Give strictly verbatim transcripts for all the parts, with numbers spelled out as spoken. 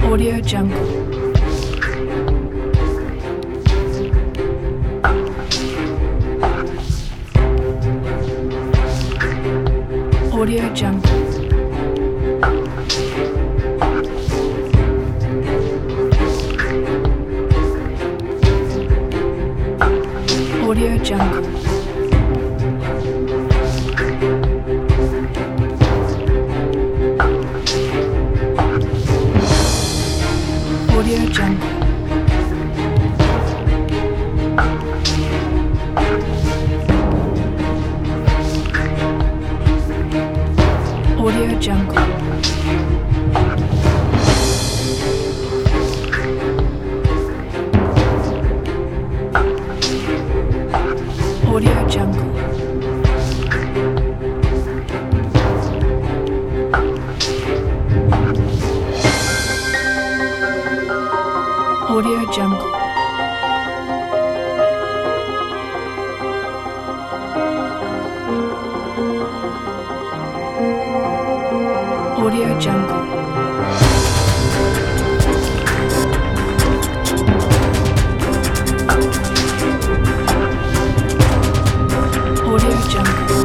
Audio Jungle. Audio Jungle. Audio Jungle. Audio Jungle. Audio Jungle. Audio Jungle. Audio Jungle. Audio Jungle. Audio Jungle.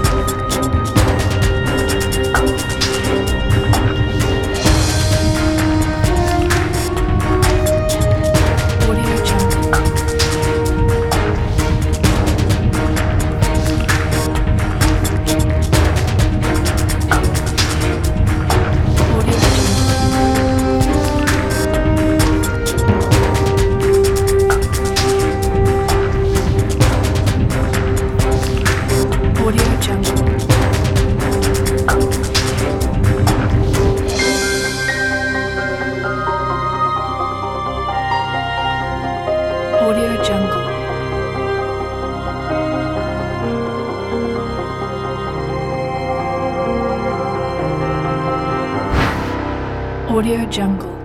Audio Jungle. Audio Jungle. Audio Jungle. Audio Jungle.